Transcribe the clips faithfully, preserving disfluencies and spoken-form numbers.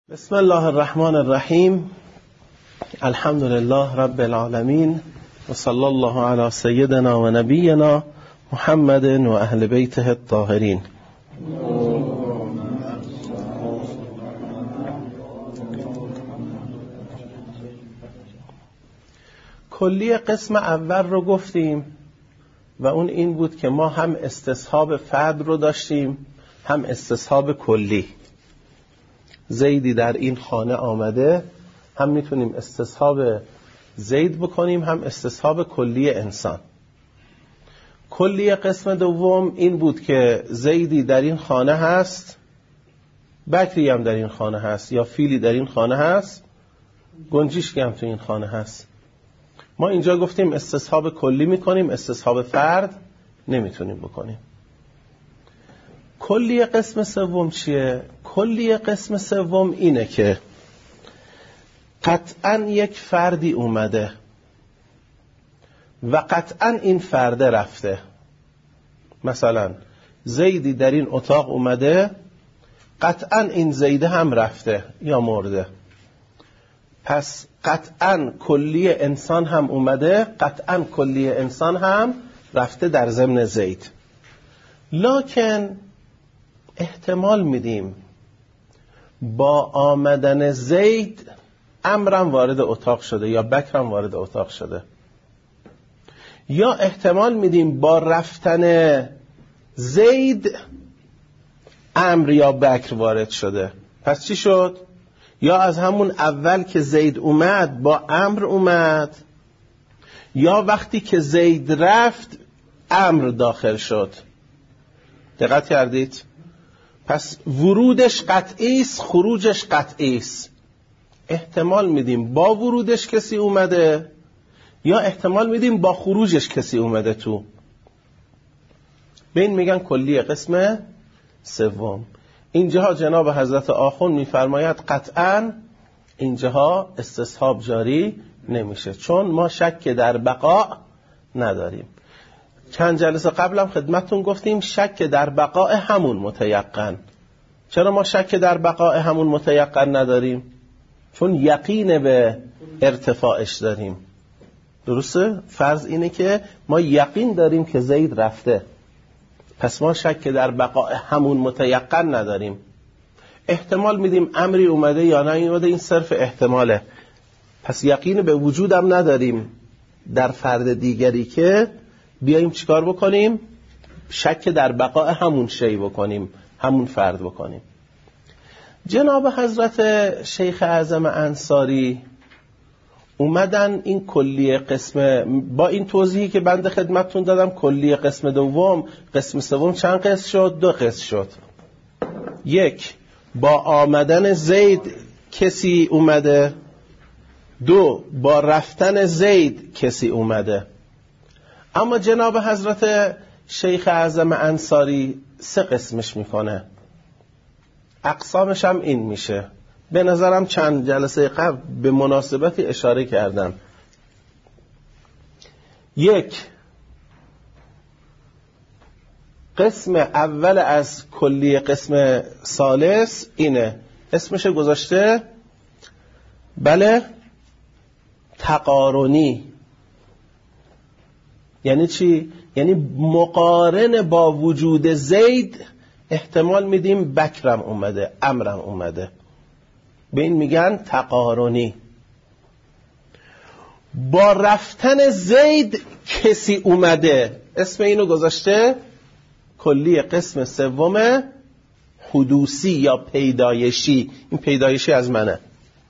بسم الله الرحمن الرحیم. الحمد لله رب العالمین و صلی الله علی سیدنا و نبینا محمد و اهل بیته الطاهرین. کلیه قسم اول رو گفتیم و اون این بود که ما هم استصحاب فرد رو داشتیم هم استصحاب کلی. زیدی در این خانه آمده، هم میتونیم استصحاب زید بکنیم هم استصحاب کلی انسان. کلی قسم دوم این بود که زیدی در این خانه هست، بکری هم در این خانه هست، یا فیلی در این خانه هست، گنجشکی هم تو این خانه هست. ما اینجا گفتیم استصحاب کلی میکنیم، استصحاب فرد نمیتونیم بکنیم. کلی قسم سوم چیه؟ کلی قسم سوم اینه که قطعاً یک فردی اومده و قطعاً این فرده رفته. مثلا زیدی در این اتاق اومده، قطعاً این زیده هم رفته یا مرده. پس قطعاً کلی انسان هم اومده، قطعاً کلی انسان هم رفته در ضمن زید. لکن احتمال میدیم با آمدن زید امرم وارد اتاق شده یا بکرم وارد اتاق شده، یا احتمال میدیم با رفتن زید امر یا بکر وارد شده. پس چی شد؟ یا از همون اول که زید اومد با امر اومد، یا وقتی که زید رفت امر داخل شد. دقت کردید؟ پس ورودش قطعی است، خروجش قطعی است. احتمال میدیم با ورودش کسی اومده، یا احتمال میدیم با خروجش کسی اومده تو. به این میگن کلی قسم سوم. اینجاها جناب حضرت آخوند میفرماید قطعاً اینجاها استصحاب جاری نمیشه، چون ما شک در بقا نداریم. چند جلسه قبلم خدمتتون گفتیم شک در بقاء همون متیقن. چرا ما شک در بقاء همون متیقن نداریم؟ چون یقین به ارتفاعش داریم. درسته؟ فرض اینه که ما یقین داریم که زید رفته، پس ما شک در بقاء همون متیقن نداریم. احتمال میدیم امری اومده یا نه اومده، این صرف احتماله. پس یقین به وجودم نداریم در فرد دیگری که بیاییم چیکار بکنیم؟ شک در بقاء همون شی بکنیم، همون فرد بکنیم. جناب حضرت شیخ اعظم انصاری اومدن این کلی قسم، با این توضیحی که بنده خدمتتون دادم، کلی قسم دوم قسم سوم چند قسم شد؟ دو قسم شد. یک، با آمدن زید کسی اومده، دو، با رفتن زید کسی اومده. اما جناب حضرت شیخ اعظم انصاری سه قسمش میکنه. اقسامش هم این میشه. به نظرم چند جلسه قبل به مناسبتی اشاره کردم. یک، قسم اول از کلی قسم ثالث اینه، اسمش گذاشته بله تقارنی. یعنی چی؟ یعنی مقارن با وجود زید احتمال میدیم بکرم اومده، امرم اومده. به این میگن تقارنی. با رفتن زید کسی اومده، اسم اینو گذاشته کلی قسم سوم حدوثی یا پیدایشی. این پیدایشی از منه.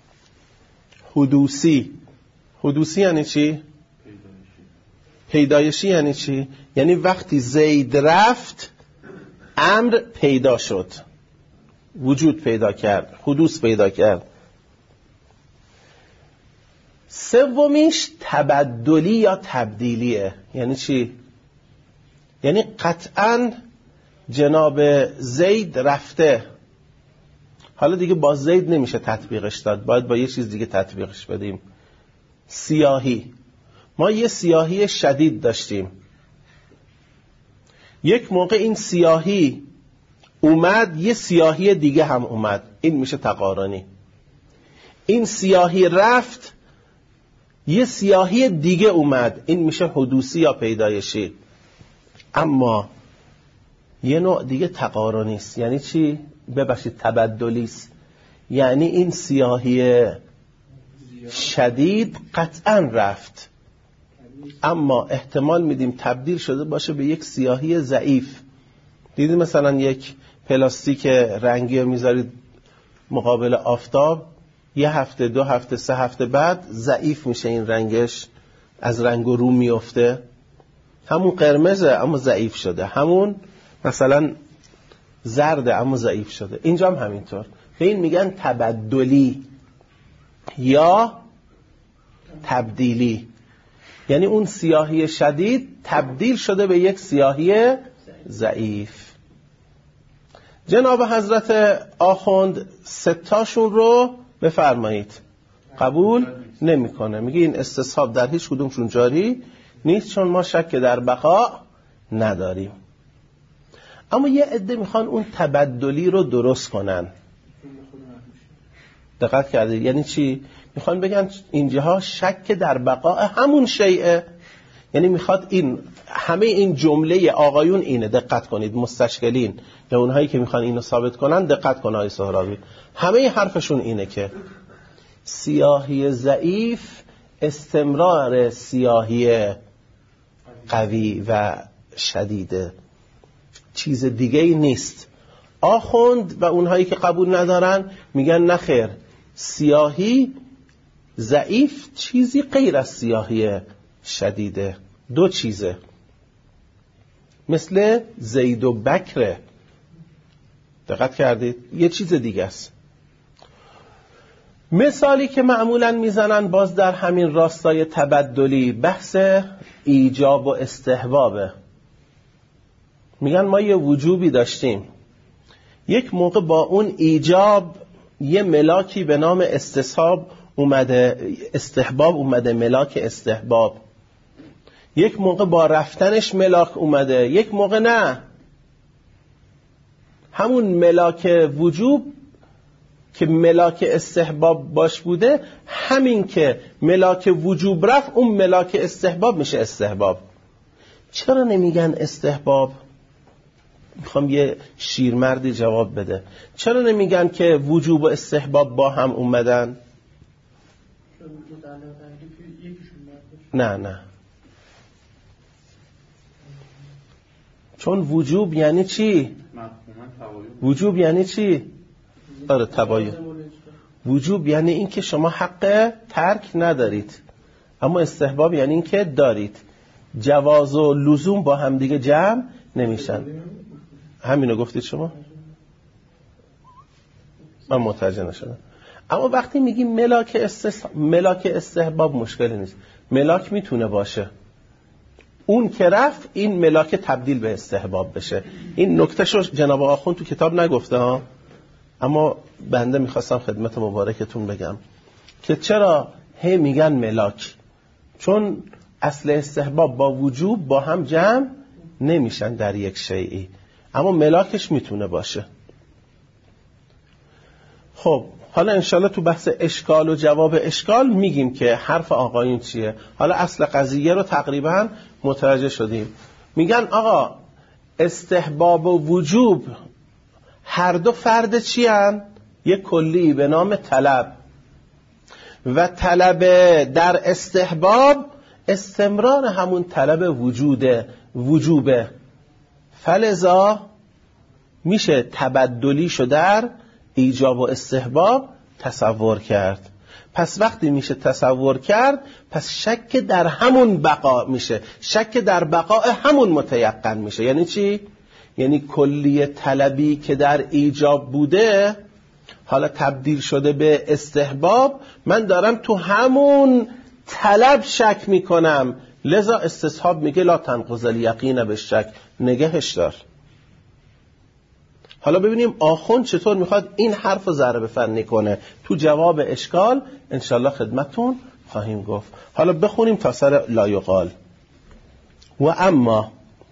حدوثی. حدوثی یعنی چی؟ پیدایشی یعنی چی؟ یعنی وقتی زید رفت امر پیدا شد، وجود پیدا کرد، حدوث پیدا کرد. سومیش تبدلی یا تبدیلیه. یعنی چی؟ یعنی قطعاً جناب زید رفته، حالا دیگه با زید نمیشه تطبیقش داد، باید با یه چیز دیگه تطبیقش بدیم. سیاهی. ما یه سیاهی شدید داشتیم، یک موقع این سیاهی اومد یه سیاهی دیگه هم اومد، این میشه تقارنی. این سیاهی رفت، یه سیاهی دیگه اومد، این میشه حدوثی یا پیدایشی. اما یه نوع دیگه تقارنی است. یعنی چی؟ ببخشید تبدلی است. یعنی این سیاهی شدید قطعا رفت، اما احتمال میدیم تبدیل شده باشه به یک سیاهی ضعیف. دیدید مثلا یک پلاستیک رنگی رو میذارید مقابل آفتاب، یه هفته دو هفته سه هفته بعد ضعیف میشه، این رنگش از رنگ و رو میفته. همون قرمزه اما ضعیف شده، همون مثلا زرده اما ضعیف شده. اینجا هم همینطور. به این میگن تبدلی یا تبدیلی. یعنی اون سیاهی شدید تبدیل شده به یک سیاهی ضعیف. جناب حضرت آخوند ستاشون رو بفرمایید قبول نمیکنه. میگه این استصحاب در هیچ کدومشون جاری نیست، چون ما شک در بقا نداریم. اما یه عده میخوان اون تبدلی رو درست کنن. دقت کردید؟ یعنی چی؟ میخوان بگن اینجاها شک در بقا همون شیء. یعنی میخواد این همه این جمله آقایون اینه، دقت کنید مستشکلین یا اونهایی که میخوان اینو ثابت کنن دقت کن آقای سهرابی، همه حرفشون اینه که سیاهی ضعیف استمرار سیاهی قوی و شدیده، چیز دیگه ای نیست. آخوند و اونهایی که قبول ندارن میگن نخیر، سیاهی ضعیف چیزی غیر از سیاهی شدیده، دو چیزه، مثل زید و بکره. دقت کردید؟ یه چیز دیگه است. مثالی که معمولاً میزنن باز در همین راستای تبدلی، بحث ایجاب و استحبابه. میگن ما یه وجوبی داشتیم، یک موقع با اون ایجاب یه ملاکی به نام استصحاب اومده، استحباب اومده، ملاک استحباب. یک موقع با رفتنش ملاک اومده، یک موقع نه. همون ملاک وجوب که ملاک استحباب باش بوده، همین که ملاک وجوب رفت اون ملاک استحباب میشه استحباب. چرا نمیگن استحباب؟ میخوام یه شیرمردی جواب بده. چرا نمیگن که وجوب و استحباب با هم اومدن؟ نه نه، چون وجوب یعنی چی؟ وجوب یعنی چی؟ آره تباین. وجوب یعنی این که شما حق ترک ندارید، اما استحباب یعنی این که دارید. جواز و لزوم با هم دیگه جمع نمیشن. همینو گفتید شما؟ من متوجه نشدم. اما وقتی میگیم ملاک استحباب، ملاک استحباب مشکلی نیست. ملاک میتونه باشه، اون که رفت این ملاک تبدیل به استحباب بشه. این نکتهشو جناب آخوند تو کتاب نگفته ها، اما بنده میخواستم خدمت مبارکتون بگم که چرا هی میگن ملاک، چون اصل استحباب با وجوب با هم جمع نمیشن در یک شیئی، اما ملاکش میتونه باشه. خب حالا انشالله تو بحث اشکال و جواب اشکال میگیم که حرف آقایون چیه. حالا اصل قضیه رو تقریبا متوجه شدیم. میگن آقا استحباب و وجوب هر دو فرد چی هن؟ یک کلی به نام طلب، و طلب در استحباب استمرار همون طلب وجوده، وجوبه. فلذا میشه تبدلی شو در ایجاب و استحباب تصور کرد. پس وقتی میشه تصور کرد، پس شک در همون بقا میشه، شک در بقا همون متیقن میشه. یعنی چی؟ یعنی کلی طلبی که در ایجاب بوده حالا تبدیل شده به استحباب، من دارم تو همون طلب شک میکنم، لذا استصحاب میگه لا تنقض الیقین بالشک، نگهش دار. حالا ببینیم آخوند چطور میخواد این حرف رو ضرب فنی کنه. تو جواب اشکال انشالله خدمتون خواهیم گفت. حالا بخونیم تا سر لا یقال. و اما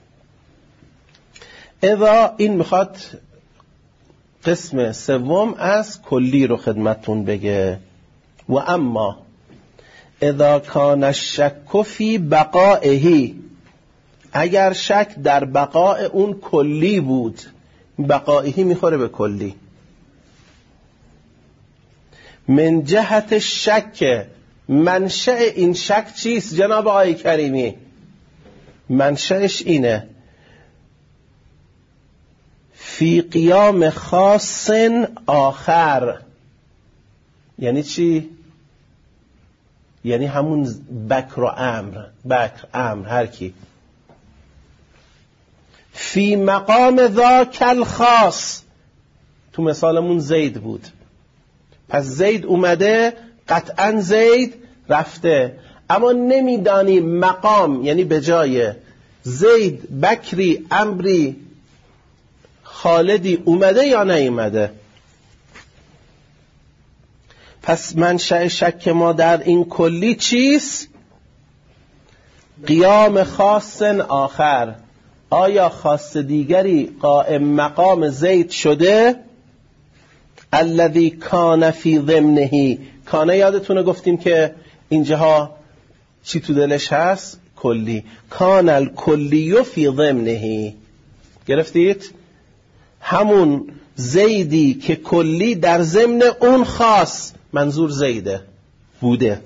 اذا، این میخواد قسم سوم از کلی رو خدمتون بگه. و اما اذا کان الشک فی بقائه، اگر شک در بقاء اون کلی بود، بقائه میخوره به کلی. من جهت شک، منشأ این شک چیست جناب آقای کریمی؟ منشأش اینه فی قیام خاص آخر. یعنی چی؟ یعنی همون بکر و امر، بکر امر هر کی، فی مقام ذاک الخاص، تو مثالمون زید بود، پس زید اومده، قطعا زید رفته، اما نمیدانیم مقام، یعنی به جای زید بکری امری خالدی اومده یا نیومده. پس منشأ شک ما در این کلی چیست؟ قیام خاص آخر، آیا خاص دیگری قائم مقام زید شده؟ الذی کان فی ضمنه، کانه یادتونه گفتیم که اینجاها چی تو دلش هست؟ کلی. کان الکلی فی ضمنه، گرفتید؟ همون زیدی که کلی در ضمن اون خاص، منظور زیده بوده.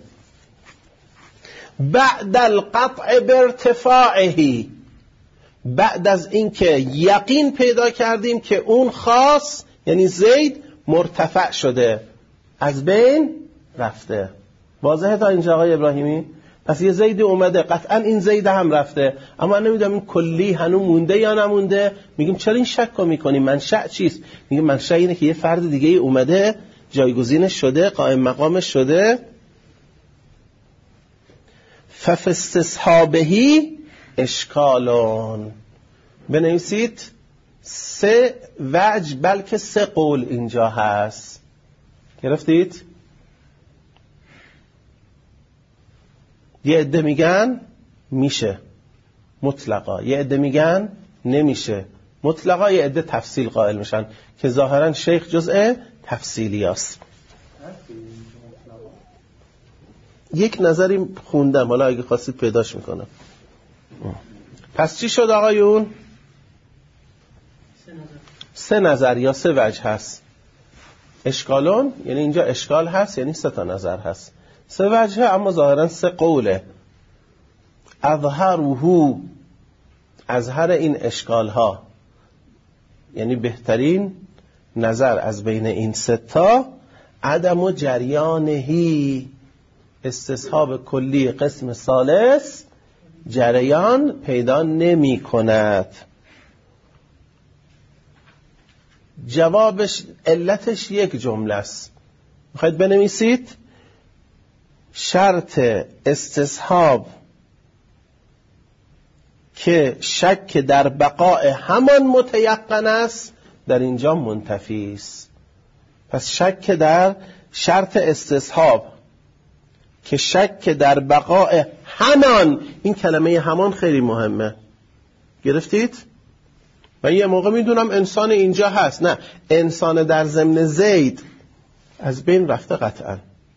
بعد القطع بارتفاعه، بعد از اینکه یقین پیدا کردیم که اون خاص یعنی زید مرتفع شده، از بین رفته. واضحه تا اینجا آقای ابراهیمی؟ پس یه زیدی اومده، قطعا این زید هم رفته، اما نمیدونم این کلی هنوز مونده یا نمونده. میگیم چرا این شک رو میکنیم؟ منشأ چیست؟ میگیم منشأ اینه که یه فرد دیگه اومده، جایگزینش شده، قائم مقامش شده. ففی استصحابه اشکالون، بنویسید سه وجه بلکه سه قول اینجا هست، گرفتید؟ یه عده میگن میشه مطلقا، یه عده میگن نمیشه مطلقا، یه عده تفصیل قائل میشن که ظاهرا شیخ جزء تفصیلی است. یک نظری خوندم، حالا اگه خواستید پیداش میکنم. پس چی شد آقایون؟ سه نظر, سه نظر یا سه وجه هست. اشکالون یعنی اینجا اشکال هست، یعنی سه تا نظر هست، سه وجه، اما ظاهرا سه قوله. اظهره، اظهر این اشکال ها، یعنی بهترین نظر از بین این سه تا، عدم و جریانهی، استصحاب کلی قسم ثالث جریان پیدا نمی کند. جوابش، علتش یک جمله است، میخواید بنویسید؟ شرط استصحاب که شک در بقاء همان متیقن است در اینجا منتفی است. پس شک در شرط استصحاب که شک در بقاء همان، این کلمه همان خیلی مهمه، گرفتید؟ من یه موقع میدونم انسان اینجا هست، نه، انسان در ضمن زید از بین رفته قطعا.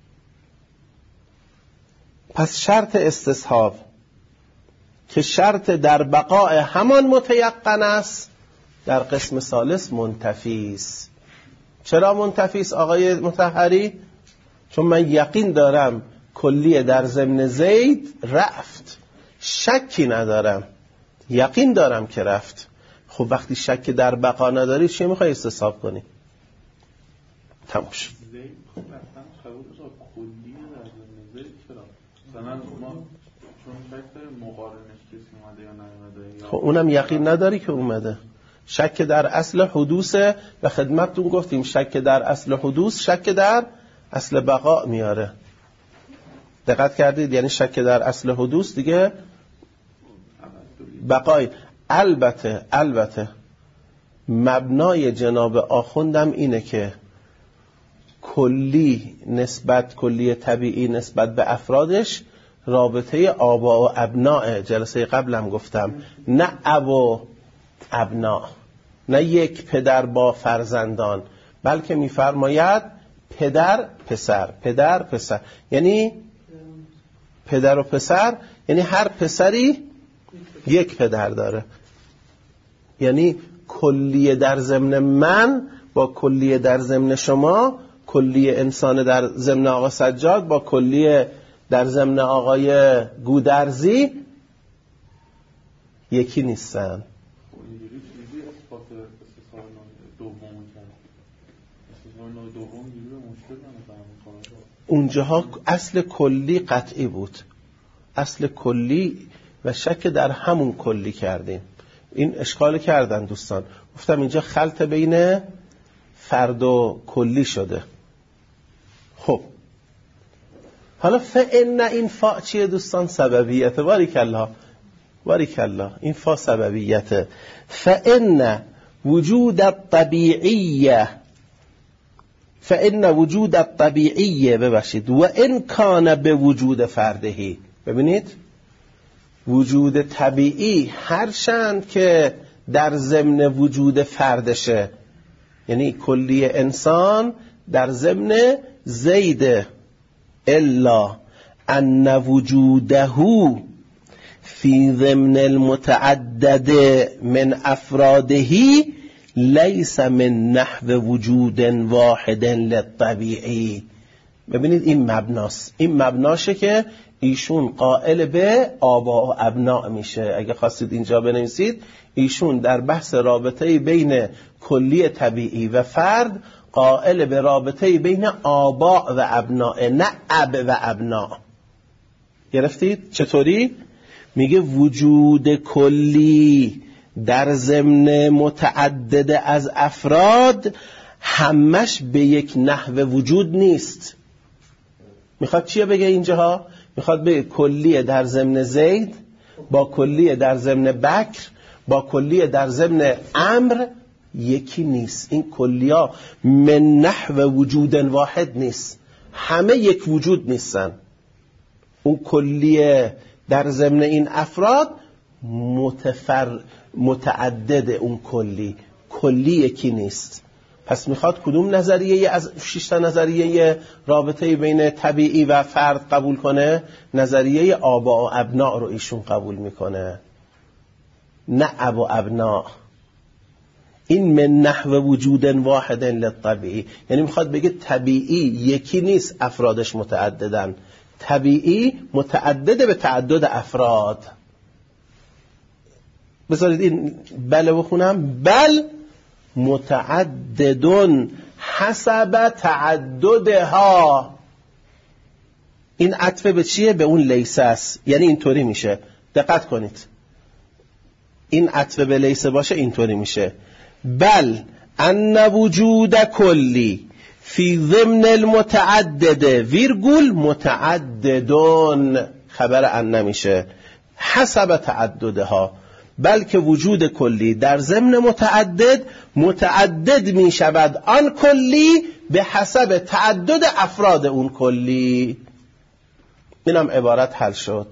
پس شرط استصحاب که شرط در بقاء همان متیقن است در قسم ثالث منتفی است. چرا منتفی است آقای مطهری؟ چون من یقین دارم کلیه در ضمن زید رفت، شکی ندارم، یقین دارم که رفت. خب وقتی شک در بقا نداری چی میخوای استصحاب کنی؟ تموم شد. خب اونم یقین نداری که اومده. شک در اصل حدوثه و خدمتتون گفتیم شک در اصل حدوث شک در اصل بقا میاره. دقت کردید؟ یعنی شک در اصل حدوث دیگه بقای. البته البته مبنای جناب آخوندم اینه که کلی نسبت کلی طبیعی نسبت به افرادش رابطه آبا و ابناء. جلسه قبلم گفتم نه اب و ابنا، نه یک پدر با فرزندان، بلکه میفرماید پدر پسر، پدر پسر، یعنی پدر و پسر، یعنی هر پسری یک پدر داره. یعنی کلیه در ضمن من با کلیه در ضمن شما، کلیه انسان در ضمن آقا سجاد با کلیه در ضمن آقای گودرزی یکی نیستن. اونجاها اصل کلی قطعی بود، اصل کلی و شک در همون کلی کردیم. این اشکال کردن دوستان، گفتم اینجا خلط بین فرد و کلی شده. خب حالا فإن، این فا چیه دوستان؟ سببیت. باریکالله باریکالله، این فا سببیته. فإن وجود الطبیعیه، فإن وجود الطبیعیه ببخشید و ان کان به وجود فردهی. ببینید وجود طبیعی هرچند که در ضمن وجود فردشه، یعنی کلی انسان در ضمن زید، الا ان وجوده فی ضمن المتعدد من افراده لیس من نحو وجود واحد للطبیعی. ببینید این مبناست، این مبناشه که ایشون قائل به آبا و ابناء میشه. اگه خواستید اینجا بنویسید، ایشون در بحث رابطه بین کلی طبیعی و فرد قائل به رابطه بین آبا و ابناء، نه اب و ابناء. گرفتید چطوری؟ میگه وجود کلی در ضمن متعدد از افراد همش به یک نحو وجود نیست. میخواد چیه بگه اینجاها؟ میخواد بگه کلیه در ضمن زید با کلیه در ضمن بکر با کلیه در ضمن امر یکی نیست. این کلیا من نحو وجود واحد نیست، همه یک وجود نیستن. اون کلیه در ضمن این افراد متفر متعدد، اون کلی کلی یکی نیست. پس میخواد کدوم نظریه از شش تا نظریه رابطه بین طبیعی و فرد قبول کنه؟ نظریه آبا و ابناء رو ایشون قبول میکنه، نه اب و ابناء. این من نحو وجود واحد للطبیعی، یعنی میخواد بگه طبیعی یکی نیست، افرادش متعددن. طبیعی متعدد به تعدد افراد. بذارید این بله بخونم. بل متعددون حسب تعددها. این عطف به چیه؟ به اون لیسه است. یعنی اینطوری میشه، دقت کنید، این عطف به لیسه باشه اینطوری میشه. بل ان وجود کلی فی ضمن المتعدد ویرگول متعددون، خبر ان نمیشه، حسب تعددها. بلکه وجود کلی در ضمن متعدد متعدد می شود آن کلی به حسب تعدد افراد اون کلی. اینم عبارت حل شد.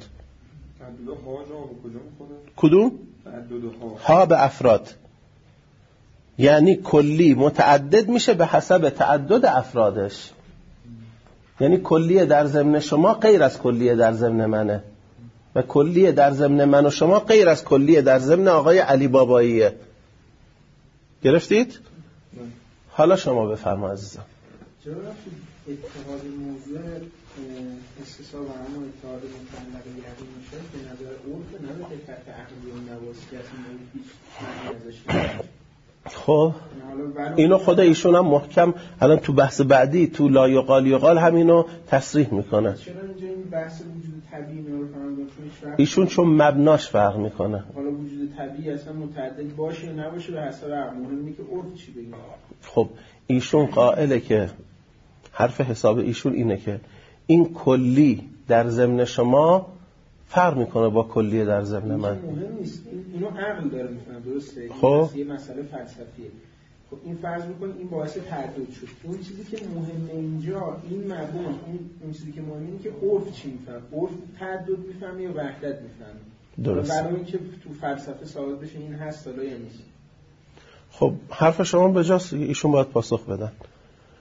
کدوم؟ ها به افراد، یعنی کلی متعدد میشه به حسب تعدد افرادش. یعنی کلیه در ضمن شما غیر از کلیه در ضمن منه و کلیه در ضمن من و شما غیر از کلیه در ضمن آقای علی باباییه. گرفتید؟ حالا شما بفرما عزیزم. چرا اتحاد موضوع استصحاب و همون اتحاد مطلق یقین میشه به نظر عرف نه به دقت عقلی و نواسی که اصلا هیچ معنی ازش نیست. خب اینو خود ایشون هم محکم الان تو بحث بعدی تو لا یقال یقال همینو تصریح میکنه. چرا اینجا این بحث وجود طبیعی رو فهمیدن؟ ایشون چون مبناش فرق میکنه. حالا وجود طبیعی اصلا متعدد باشه یا نباشه به حسب مهمه که عرف چی بگه. خب ایشون قائله که حرف حساب ایشون اینه که این کلی در ضمن شما فرق میکنه با کلیه در ضمن من. مهم نیست، اینو عقل داره میفهمه، درسته؟ خب یه مسئله فلسفیه. خب این فرض میکنه این باعث تعدد شد. اون چیزی که مهمه اینجا این مبون، اون اون چیزی که مهمه اینه که عرف چی میفهمه؟ عرف تعدد میفهمه یا وحدت میفهمه؟ درست. برای اینکه تو فلسفه ثابت بشه این هست یا نیست. خب حرف شما به جاست، ایشون باید پاسخ بدن.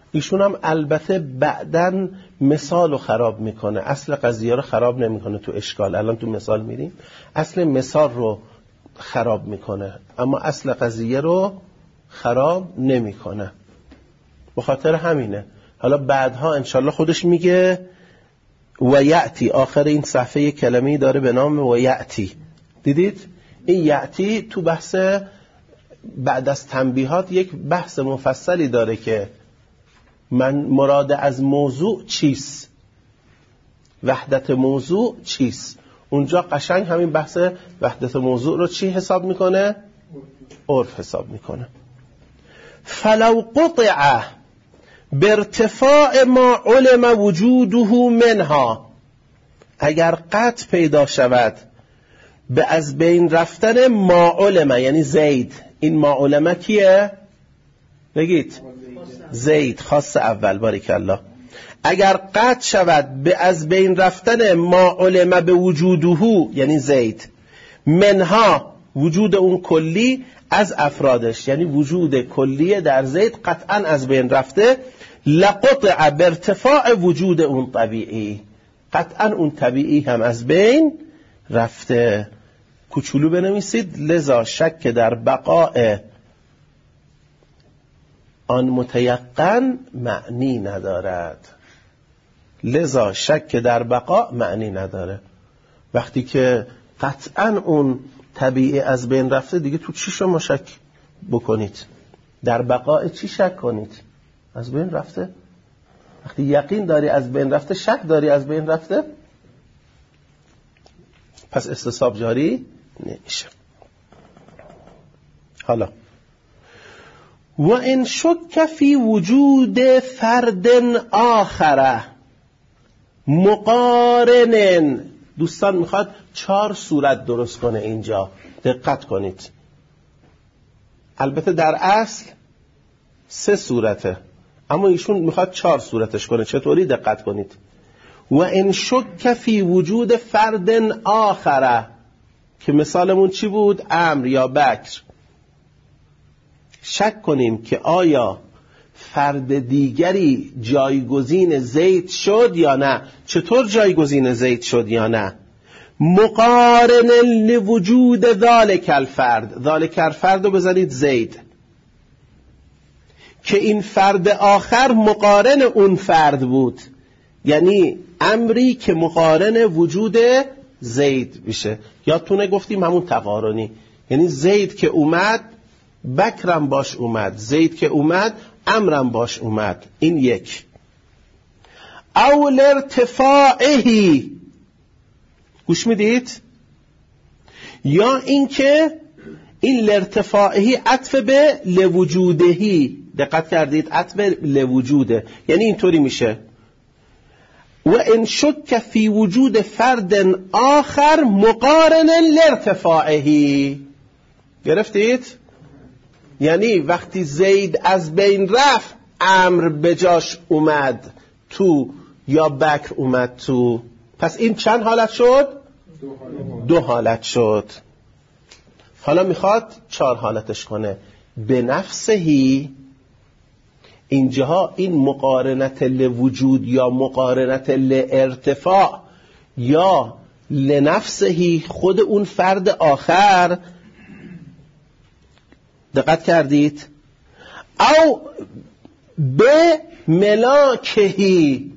ایشون هم البته بعدن مثال رو خراب میکنه، اصل قضیه رو خراب نمیکنه تو اشکال. الان تو مثال میریم، اصل مثال رو خراب میکنه اما اصل قضیه رو خراب نمیکنه. به خاطر همینه حالا بعدها انشالله خودش میگه و یأتی، آخر این صفحه کلمه‌ای داره به نام و یأتی. دیدید این یأتی تو بحث بعد از تنبیهات یک بحث مفصلی داره که من مراد از موضوع چیست، وحدت موضوع چیست. اونجا قشنگ همین بحث وحدت موضوع رو چی حساب میکنه؟ عرف حساب میکنه. فلو قطع بارتفاع ما علم وجوده منها، اگر قطع پیدا شود به از بین رفتن ما علم، یعنی زید. این ما علم کیه؟ بگید زید، خاص اول. باریک الله. اگر قطع شود به از بین رفتن ما علم به وجوده، یعنی زید، منها وجود اون کلی از افرادش، یعنی وجود کلی در زید قطعا از بین رفته، لقطع بارتفاع وجود اون طبیعی، قطعا اون طبیعی هم از بین رفته. کوچولو بنویسید، لذا شک در بقاء آن متیقن معنی ندارد. لذا شک در بقا معنی نداره. وقتی که قطعا اون طبیعی از بین رفته دیگه تو چی شما شک بکنید؟ در بقاء چی شک کنید؟ از بین رفته. وقتی یقین داری از بین رفته، شک داری از بین رفته، پس استصحاب جاری نمیشه. حالا و ان شک فی وجود فرد آخره مقارن، دوستان میخواد چهار صورت درست کنه اینجا، دقت کنید. البته در اصل سه صورته اما ایشون میخواد چهار صورتش کنه. چطوری؟ دقت کنید. و ان شک فی وجود فرد آخره، که مثالمون چی بود؟ عمرو یا بکر. شک کنیم که آیا فرد دیگری جایگزین زید شد یا نه. چطور جایگزین زید شد یا نه؟ مقارن لوجود ذالک الفرد، ذالک الفرد رو بزنید زید، که این فرد آخر مقارن اون فرد بود، یعنی امری که مقارن وجود زید میشه. یادتونه گفتیم همون تقارنی، یعنی زید که اومد بکرم باش اومد، زید که اومد امرم باش اومد. این یک. او لارتفاعهی، گوش میدید؟ یا اینکه این لارتفاعهی عطف به لوجودهی، دقت کردید؟ عطف به لوجوده، یعنی اینطوری میشه و ان شک فی وجود فرد آخر مقارن لارتفاعهی. گرفتید؟ یعنی وقتی زید از بین رفت، امر بجاش اومد تو یا بکر اومد تو. پس این چند حالت شد؟ دو حالت, دو حالت شد. حالا میخواد چهار حالتش کنه. به نفسهی، اینجاها این مقارنت لوجود یا مقارنت لارتفاع یا لنفسهی، خود اون فرد آخر، دقت کردید؟ او به ملاکهی،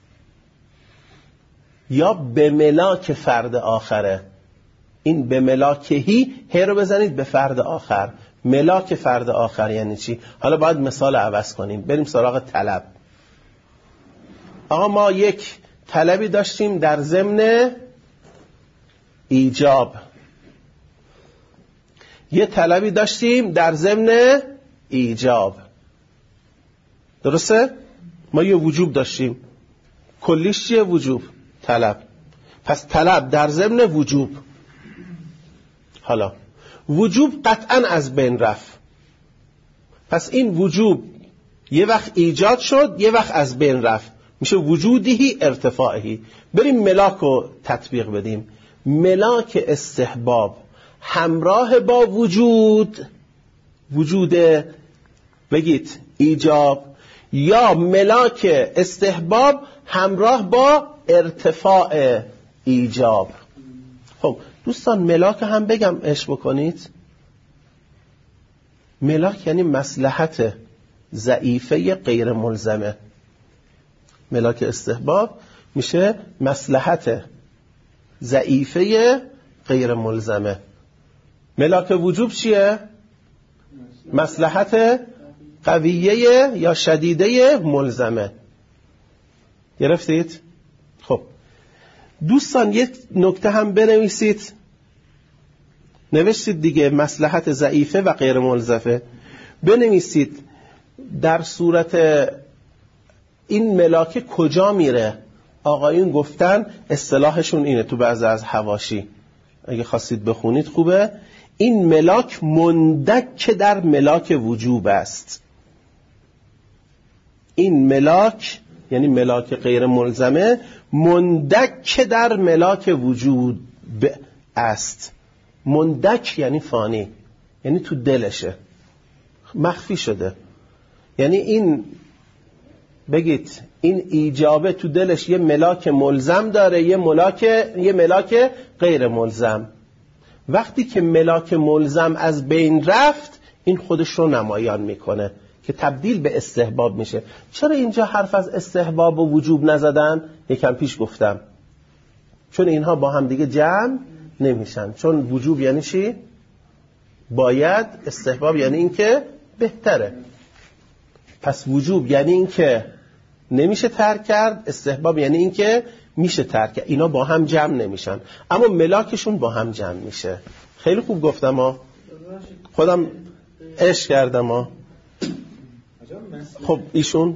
یا به ملاک فرد آخره. این به ملاکهی هی رو بزنید به فرد آخر. ملاک فرد آخر یعنی چی؟ حالا باید مثال عوض کنیم، بریم سراغ طلب. آقا ما یک طلبی داشتیم در ضمن ایجاب، یه طلبی داشتیم در ضمن ایجاب، درسته؟ ما یه وجوب داشتیم، کلیش چیه؟ وجوب، طلب. پس طلب در ضمن وجوب. حالا وجوب قطعا از بین رفت، پس این وجوب یه وقت ایجاد شد یه وقت از بین رفت، میشه وجودی ارتفاعی. بریم ملاک رو تطبیق بدیم. ملاک استحباب همراه با وجود، وجود بگید ایجاب، یا ملاک استحباب همراه با ارتفاع ایجاب. خب دوستان ملاک هم بگم اش بکنید. ملاک یعنی مصلحت ضعیفه غیر ملزمه. ملاک استحباب میشه مصلحت ضعیفه غیر ملزمه. ملاک وجوب چیه؟ مصلحت قویه یا شدیده ملزمه. گرفتید؟ خب دوستان یک نکته هم بنویسید. نوشتید دیگه مصلحت ضعیفه و غیر ملزمه. بنویسید در صورت این ملاک کجا میره. آقایون گفتن اصطلاحشون اینه تو بعضی از حواشی، اگه خواستید بخونید خوبه. این ملاک مندک در ملاک وجوب است. این ملاک یعنی ملاک غیر ملزمه مندک در ملاک وجود است. مندک یعنی فانی، یعنی تو دلشه، مخفی شده. یعنی این بگید این ایجابه تو دلش یه ملاک ملزم داره، یه ملاک یه ملاک غیر ملزم. وقتی که ملاک ملزم از بین رفت این خودش رو نمایان میکنه که تبدیل به استحباب میشه. چرا اینجا حرف از استحباب و وجوب نزدن؟ یکم پیش گفتم چون اینها با هم دیگه جمع نمیشن. چون وجوب یعنی چی؟ باید. استحباب یعنی این که بهتره. پس وجوب یعنی این که نمیشه ترک کرد، استحباب یعنی این که میشه ترک کرد. اینا با هم جمع نمیشن اما ملاکشون با هم جمع میشه. خیلی خوب گفتم ها، خودم عشق کردم ها. خب ایشون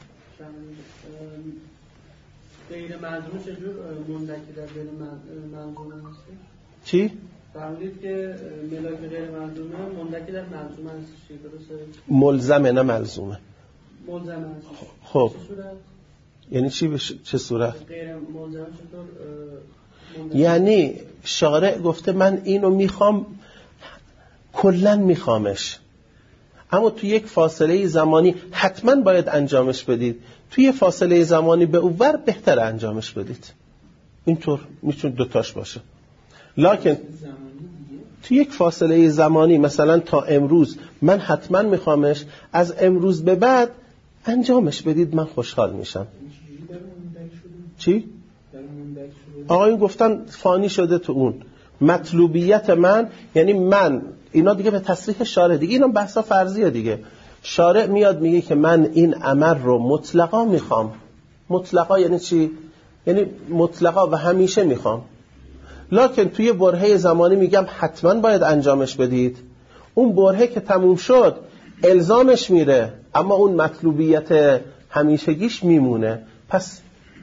غیر منظومه چجور مندکی در غیر منظومه هست؟ چی؟ فهمید که ملاک غیر منظومه مندکی در منظومه هست. چی درسته؟ ملزمه نه ملزومه. ملزمه هست. خب چه صورت؟ یعنی چی بش... چه صورت؟ غیر ملزمه چطور مندکی؟ یعنی شارع گفته من اینو میخوام، کلن میخوامش، اما تو یک فاصله زمانی حتما باید انجامش بدید. توی فاصله زمانی به اوور بهتر انجامش بدید. اینطور میتونه دوتاش باشه. لکن توی یک فاصله زمانی مثلا تا امروز من حتما میخوامش، از امروز به بعد انجامش بدید، من خوشحال میشم. چی؟ آقایون گفتن فانی شده تو اون. مطلوبیت من یعنی من، اینا دیگه به تصریح شارع دیگه، اینا بحثا فرضیه دیگه. شارع میاد میگه که من این عمل رو مطلقا میخوام. مطلقا یعنی چی؟ یعنی مطلقا و همیشه میخوام. لکن توی برهه زمانی میگم حتما باید انجامش بدید. اون برهه که تموم شد الزامش میره، اما اون مطلوبیت همیشگیش میمونه. پس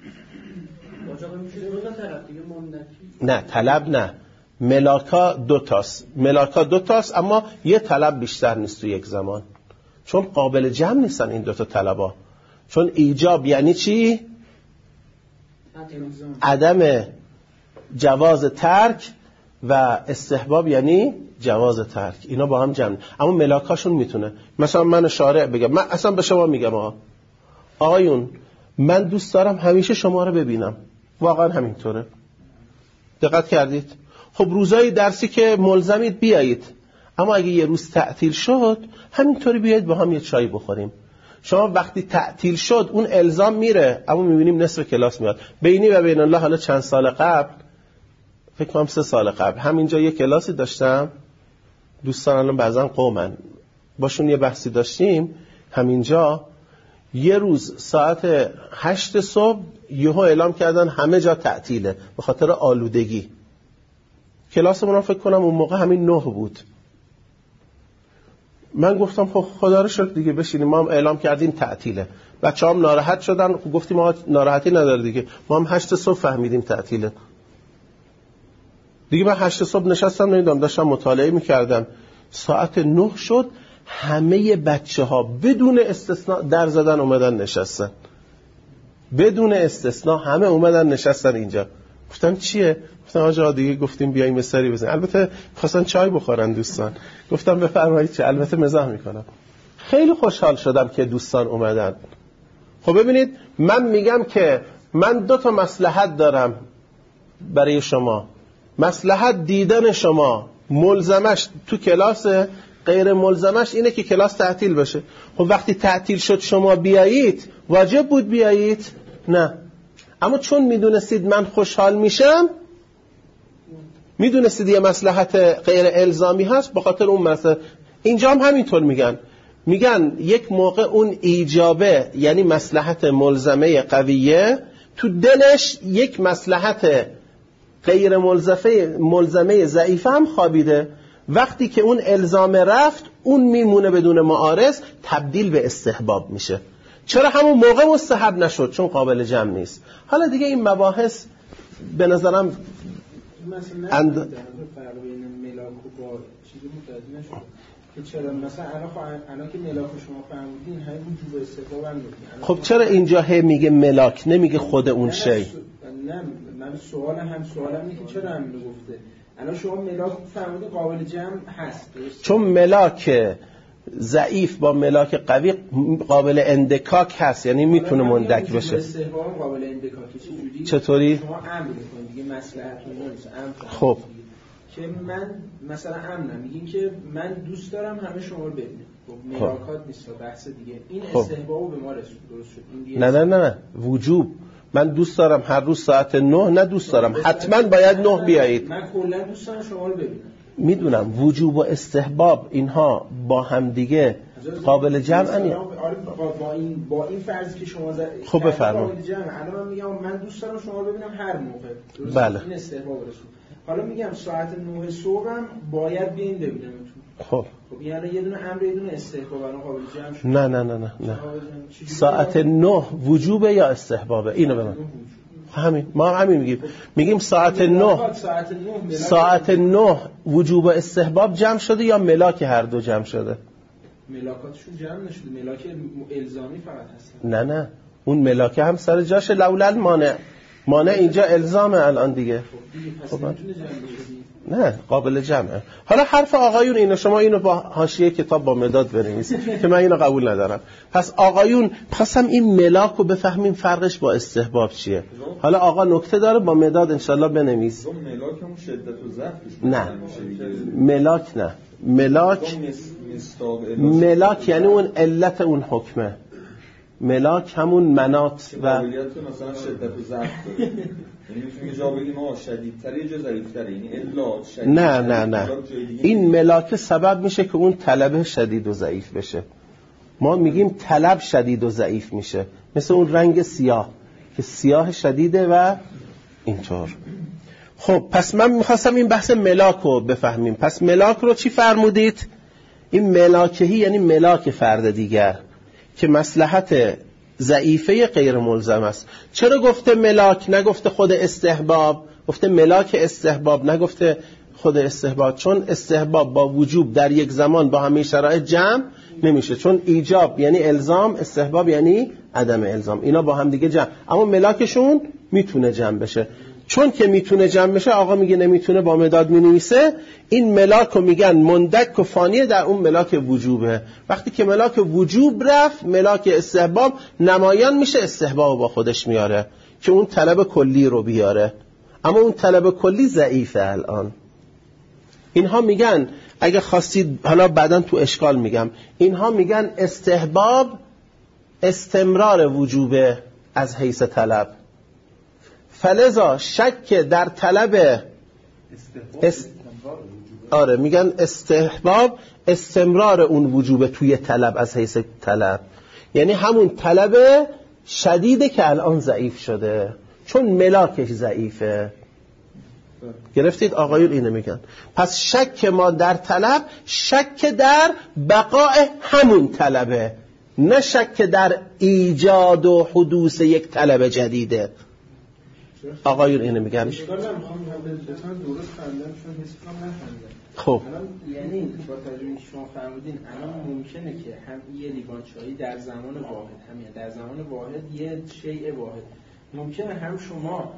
نه طلب نه، ملاکا دوتاست. ملاکا دوتاست اما یه طلب بیشتر نیست تو یک زمان، چون قابل جمع نیستن این دوتا طلبا. چون ایجاب یعنی چی؟ عدم جواز ترک و استحباب یعنی جواز ترک. اینا با هم جمع، اما ملاکاشون میتونه. مثلا من شارع بگم، من اصلا به شما میگم آقا آقایون من دوست دارم همیشه شما رو ببینم، واقعا همینطوره. دقت کردید؟ خب روزای درسی که ملزمید بیایید، اما اگه یه روز تعطیل شد همینطوری بیایید با هم یه چای بخوریم. شما وقتی تعطیل شد اون الزام میره، اما میبینیم نصف کلاس میاد. بینی و بین الله حالا چند سال قبل، فکر کنم سه سال قبل، همینجا یه کلاسی داشتم، دوستان الان بعضن قومن، باشون یه بحثی داشتیم همینجا. یه روز ساعت هشت صبح یهو اعلام کردن همه جا تعطیله به خاطر آلودگی. کلاسمون رو فکر کنم اون موقع همین نه بود. من گفتم خب خدا رو شکر دیگه بشینیم، ما هم اعلام کردیم تعطیله. بچه‌هام ناراحت شدن، گفتیم ما ناراحتی نداره دیگه، ما هم هشت صبح فهمیدیم تعطیله دیگه. من هشت صبح نشستم نمیدونم داشتم مطالعه میکردم، ساعت نه شد، همه بچه ها بدون استثناء در زدن اومدن نشستن، بدون استثناء همه اومدن نشستن اینجا. گفتم چیه؟ گفتم آجا دیگه گفتیم بیاییم یه سری بزنیم. البته خواستن چای بخورن دوستان، گفتم بفرمایید چه، البته مزاح میکنم. خیلی خوشحال شدم که دوستان اومدن. خب ببینید من میگم که من دو تا مصلحت دارم برای شما. مصلحت دیدن شما، ملزمش تو کلاس، غیر ملزمش اینه که کلاس تعطیل بشه. خب وقتی تعطیل شد شما بیایید، واجب بود بیایید؟ نه. اما چون میدونستید من خوشحال میشم، میدونستید یه مصلحت غیر الزامی هست، به خاطر اون مصلحت. اینجا هم همینطور میگن میگن یک موقع اون ایجابه یعنی مصلحت ملزمه قویه تو دلش یک مصلحت غیر ملزمه ملزمه ضعیفه هم خوابیده. وقتی که اون الزام رفت اون میمونه بدون معارض، تبدیل به استحباب میشه. چرا همون موقع مستحب نشد؟ چون قابل جمع نیست. حالا دیگه این مباحث به نظرم مثلا اند... فرق بین ملاک و با چیزی متوجه نشد که چرا مثلا الان الان که ملاک شما فهمیدین همین وجوب استحباب هم میگه. خب چرا اینجا هی میگه ملاک نمیگه خود اون شی؟ نه من سوال هم سوالم اینه که چرا همین رو گفته. الان شما ملاک فهمیدین قابل جمع هست درست؟ چون ملاک ضعیف با ملاک قوی قابل اندکاک هست، یعنی میتونه مندک بشه. استحباب قابل اندکاکه چجوری؟ چطوری؟ شما امر میکنید دیگه مصلحتتون نیست. خب که من مثلا امنم میگین که من دوست دارم همه شما رو ببینم. خب ملاکات نیست بحث دیگه. این خب. استحبابو به ما رسید درست شد. این نه نه نه نه وجوب. من دوست دارم هر روز ساعت نه، نه دوست دارم حتما باید نه بیایید. من کلا دوست دارم شما رو ببینم. میدونم وجوب و استحباب اینها با هم دیگه قابل جمع. با این با این فرض که شما زد خب بفرمایید. قابل جمع. الان من میگم من دوست دارم شما رو ببینم هر موقع. درست؟ بله. این استحباب رسید. حالا میگم ساعت نه صبحم باید بیاین ببینمتون. خب خب یعنی یه دونه امر یه دونه استحباب الان قابل جمع شد. نه نه نه نه نه ساعت نه وجوبه یا استحبابه؟ اینو به من همین ما همین میگیم میگیم ساعت نه ساعت نه وجوب و استحباب جمع شده یا ملاک هر دو جمع شده؟ ملاکاتشون جمع نشده، ملاک الزامی فقط هستن. نه نه اون ملاک هم سر جاشه. لولا مانع مانع اینجا الزامه الان دیگه. خب دیگه نه قابل جمعه. حالا حرف آقایون اینو شما اینو با حاشیه کتاب با مداد بنویسید که من اینو قبول ندارم. پس آقایون خواستم این ملاک رو بفهمیم فرقش با استحباب چیه. حالا آقا نکته داره با مداد انشالله بنویس. ملاک هم شدت و ضعف. نه ملاک نه ملاک ملاک یعنی اون علت اون حکمه. ملاک همون مناط و قابلیت مثلا شدت و ضعف داره. یعنی میتونی جا بگیم ما شدیدتره یا ضعیف‌تره، یعنی الا شدید. نه نه نه این ملاک سبب میشه که اون طلب شدید و ضعیف بشه. ما میگیم طلب شدید و ضعیف میشه، مثل اون رنگ سیاه که سیاه شدیده و اینطور. خب پس من میخواستم این بحث ملاک رو بفهمیم. پس ملاک رو چی فرمودید؟ این ملاکهی یعنی ملاک فرد دیگر که مصلحت ضعیفه غیر ملزم است. چرا گفته ملاک نگفته خود استحباب؟ گفته ملاک استحباب نگفته خود استحباب، چون استحباب با وجوب در یک زمان با همه شرایط جمع نمیشه. چون ایجاب یعنی الزام، استحباب یعنی عدم الزام، اینا با هم دیگه جمع. اما ملاکشون میتونه جمع بشه. چون که میتونه جمع بشه آقا میگه نمیتونه با مداد مینویسه. این ملاک رو میگن مندک و فانیه در اون ملاک وجوبه. وقتی که ملاک وجوب رفت ملاک استحباب نمایان میشه، استحباب با خودش میاره که اون طلب کلی رو بیاره. اما اون طلب کلی ضعیفه الان. اینها میگن اگه خواستید حالا بعداً تو اشکال میگم، اینها میگن استحباب استمرار وجوبه از حیث طلب. فلذا شک در طلب است... آره میگن استحباب استمرار اون وجوبه توی طلب از حیث طلب، یعنی همون طلب شدیده که الان ضعیف شده چون ملاکش ضعیفه. گرفتید؟ آقایون اینو میگن. پس شک ما در طلب شک در بقاء همون طلبه، نه شک در ایجاد و حدوث یک طلب جدیده. آقایون اینو میگن. اشکال نمیخوام بهتون درست فهمیدم چون حس کنم نفهمیدم. خب یعنی با تجربه که شما فهمیدین الان ممکنه که هم یه لیوان چایی در زمان واحد، همین در زمان واحد یه شیء واحد، ممکنه هم شما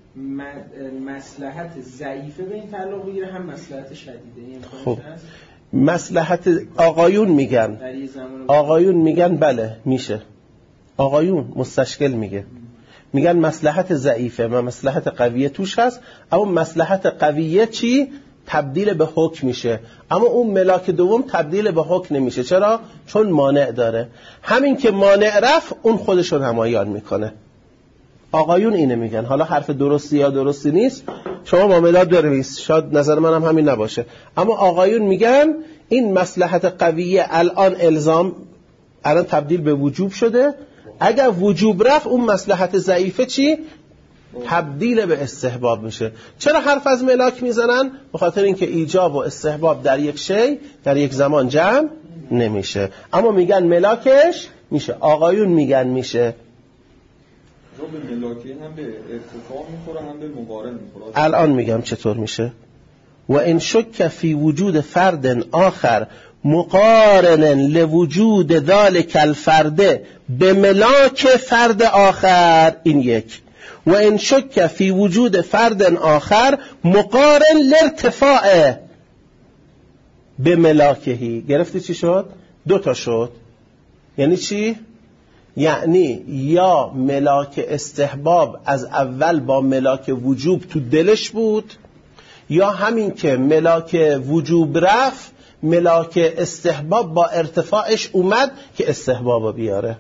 مصلحت ضعیفه به این تعلق بگیره هم مصلحت شدیده. این خب مصلحت آقایون میگن، آقایون میگن بله میشه. آقایون مستشکل میگه، میگن مصلحت ضعیفه و مصلحت قویه توش هست، اما مصلحت قویه چی؟ تبدیل به حکم میشه، اما اون ملاک دوم تبدیل به حکم نمیشه. چرا؟ چون مانع داره. همین که مانع رفت اون خودشو نمایان میکنه. آقایون اینه میگن. حالا حرف درستی یا درستی نیست شما معاملات برویس، شاید نظر منم همین نباشه، اما آقایون میگن این مصلحت قویه الان الزام الان تبدیل به وجوب شده، اگر وجوب رفت اون مصلحت ضعیفه چی؟ تبدیل به استحباب میشه. چرا حرف از ملاک میزنن؟ به خاطر اینکه ایجاب و استحباب در یک شی در یک زمان جمع نمیشه، اما میگن ملاکش میشه. آقایون میگن میشه. به ملاکی هم به ارتفاع میخوره هم به مقارن میخوره. الان میگم چطور میشه. و ان شک فی وجود فرد آخر مقارن لوجود ذلك الفرد به ملاک فرد آخر، این یک. و ان شک فی وجود فرد آخر مقارن لارتفاع به ملاکهی. گرفتی چی شد؟ دو تا شد. یعنی چی؟ یعنی یا ملاک استحباب از اول با ملاک وجوب تو دلش بود، یا همین که ملاک وجوب رفت ملاک استحباب با ارتفاعش اومد که استحباب بیاره.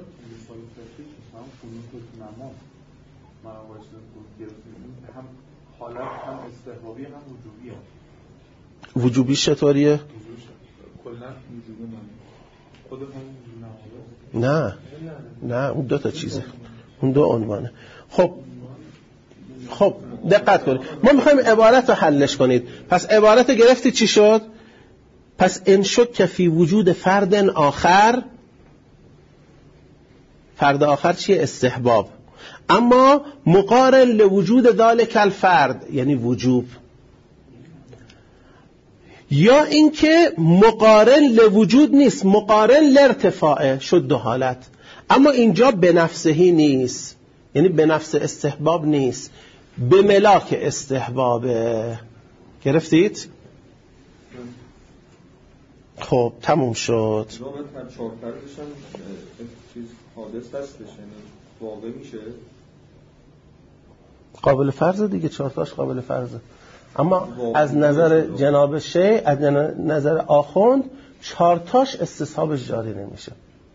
حالت هم استحبابی هم وجوبی هم. وجوبی چطوریه؟ کلا وجوبی من خود هم نه نه اون دو تا چیزه، اون دو عنوانه. خب خب دقت کنید، ما میخوایم عبارت رو حلش کنید. پس عبارت گرفتی چی شد؟ پس ان شک فی وجود فرد آخر، فرد آخر چیه؟ استحباب، اما مقارن لوجود ذالک الفرد یعنی وجوب، یا اینکه مقارن لوجود نیست، مقارن لارتفاعه، شد دو حالت. اما اینجا به نفسهی نیست، یعنی به نفس استحباب نیست، به ملاک استحبابه. گرفتید؟ خب تموم شد. جواب هر چهار فردش هم چیز حادث هستش، یعنی واقع میشه قابل فرضه دیگه، چهارتاش قابل فرضه، اما از نظر جناب شیخ، از نظر آخوند چهارتاش استصحابش جاری نمیشه.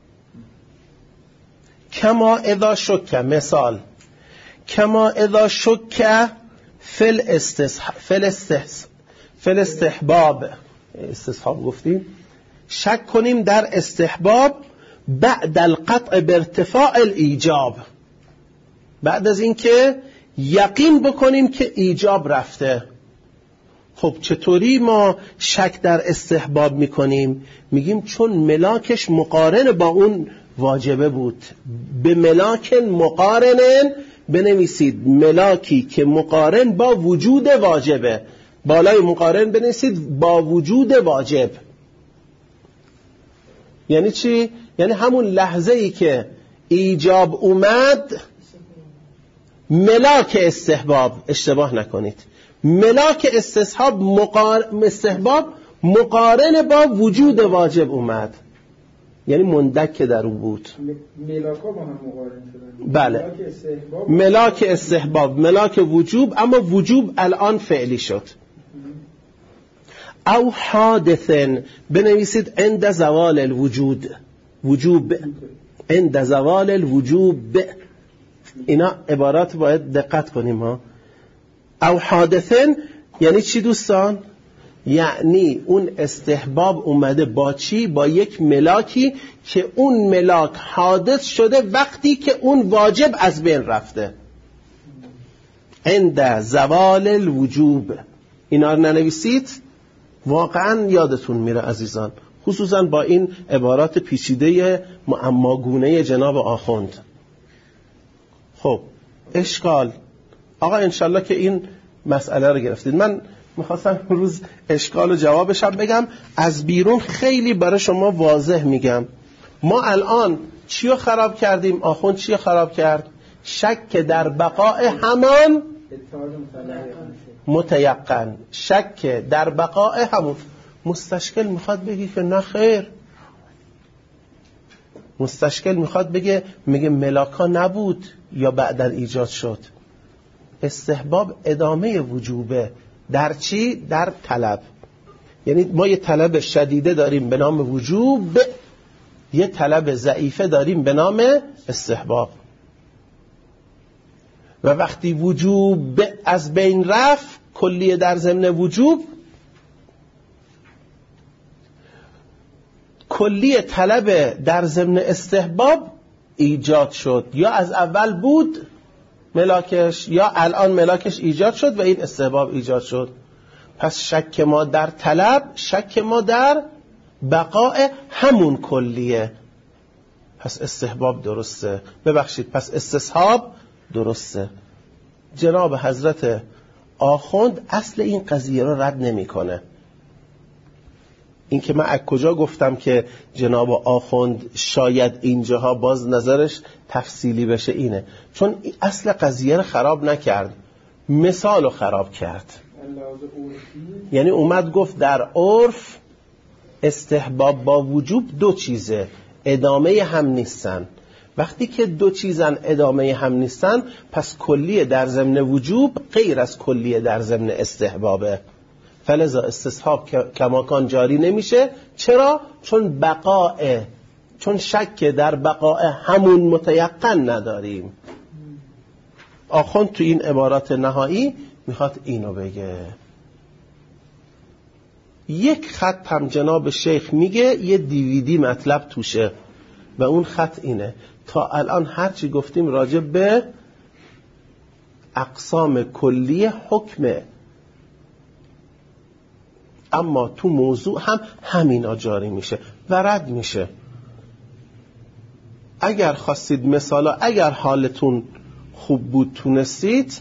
کما اذا شک، مثال کما اذا شک فل استصحاب فل استحس فل استحباب، استصحاب گفتیم، شک کنیم در استحباب بعد القطع بارتفاع الایجاب، بعد از اینکه یقین بکنیم که ایجاب رفته. خب چطوری ما شک در استحباب میکنیم؟ میگیم چون ملاکش مقارن با اون واجبه بود. به ملاک مقارنن بنویسید، ملاکی که مقارن با وجود واجبه، بالای مقارن بنویسید با وجود واجب. یعنی چی؟ یعنی همون لحظه ای که ایجاب اومد ملاک استحباب، اشتباه نکنید، ملاک استصحاب مقار... استحباب مقارن با وجود واجب اومد، یعنی مندک در اون بود. ملاکا با هم مقارن شدن. بله، ملاک استحباب ملاک استحباب ملاک وجوب، اما وجوب الان فعلی شد. او حادثن بنویسید عند زوال الوجود، وجوب عند زوال الوجوب. اینا عبارات باید دقت کنیم ها. او حادثن یعنی چی دوستان؟ یعنی اون استحباب اومده با چی؟ با یک ملاکی که اون ملاک حادث شده وقتی که اون واجب از بین رفته. عند زوال الوجوب. اینا رو ننویسید، واقعا یادتون میره عزیزان، خصوصا با این عبارات پیچیده معماگونه جناب آخوند. خب اشکال آقا انشالله که این مسئله رو گرفتید. من میخواستم روز اشکال و جوابش هم بگم، از بیرون خیلی برای شما واضح میگم. ما الان چی رو خراب کردیم؟ آخوند چی رو خراب کرد؟ شک در بقای همان متیقن، شک در بقای همون. مستشکل میخواد بگی که نه خیر، مستشکل میخواد بگه میگه ملاکا نبود یا بعداً ایجاد شد. استحباب ادامه وجوبه. در چی؟ در طلب. یعنی ما یه طلب شدیده داریم به نام وجوب، یه طلب ضعیفه داریم به نام استحباب. و وقتی وجوب از بین رفت، کلیه در ضمن وجوب، کلیه طلب در ضمن استحباب ایجاد شد. یا از اول بود ملاکش یا الان ملاکش ایجاد شد و این استحباب ایجاد شد. پس شک ما در طلب، شک ما در بقاء همون کلیه. پس استحباب درسته. ببخشید، پس استصحاب درسته. جناب حضرت آخوند اصل این قضیه رو رد نمی کنه. این که من از کجا گفتم که جناب آخوند شاید اینجاها باز نظرش تفصیلی بشه اینه، چون اصل قضیه رو خراب نکرد، مثال رو خراب کرد. یعنی اومد گفت در عرف استحباب با وجوب دو چیزه، ادامه هم نیستن. وقتی که دو چیزن ادامه هم نیستن، پس کلیه در ضمن وجوب غیر از کلیه در ضمن استحبابه. فلذا استصحاب کماکان جاری نمیشه. چرا؟ چون بقاء، چون شک در بقاء همون متیقن نداریم. آخوند تو این عبارات نهایی میخواد اینو بگه. یک خط هم جناب شیخ میگه یه دیویدی مطلب توشه و اون خط اینه: تا الان هرچی گفتیم راجع به اقسام کلی حکمه، اما تو موضوع هم همینا جاری میشه و رد میشه. اگر خواستید مثالا، اگر حالتون خوب بود تونستید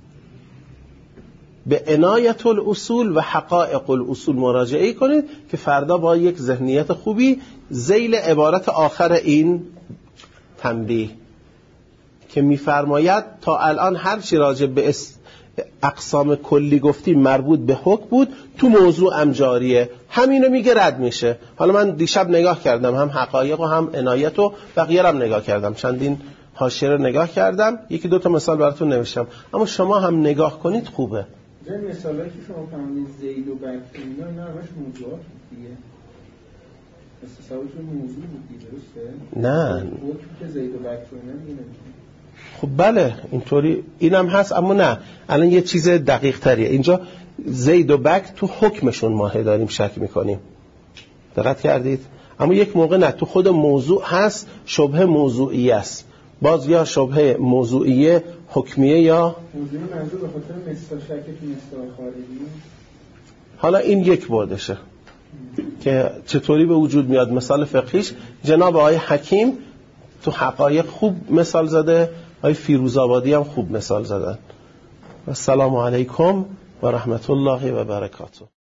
به عنایت الاصول و حقائق الاصول مراجعه کنید که فردا با یک ذهنیت خوبی ذیل عبارت آخر این تنبیه که میفرماید تا الان هر چی راجع به اقسام کلی گفتیم مربوط به حکم بود، تو موضوع هم جاریه، همینو میگه رد میشه. حالا من دیشب نگاه کردم، هم حقایق و هم عنایت و بقیه هم نگاه کردم، چندین حاشیه رو نگاه کردم، یکی دو تا مثال براتون نوشتم، اما شما هم نگاه کنید خوبه. این مثالی که شما فرمودید زید و بکر اینا اینا همش موضوعات دیگه، اساساً موضوع بود دیگه، درسته؟ نه بود که زید و بکر اینا میگن. خب بله اینطوری اینم هست، اما نه الان یه چیز دقیق تریه. اینجا زید و بکر تو حکمشون ماهی داریم شک میکنیم، دقت کردید؟ اما یک موقع نه، تو خود موضوع هست شبهه موضوعیه است، باز یا شبهه موضوعیه حکمیه یا موضوعی منظور به خاطر مثال شک تو مثال خارجی. حالا این یک بردشه که چطوری به وجود میاد مثال فقهیش. جناب آقای حکیم تو حقایق خوب مثال زده، آقای فیروزآبادی هم خوب مثال زدن. و السلام علیکم و رحمت الله و برکاته.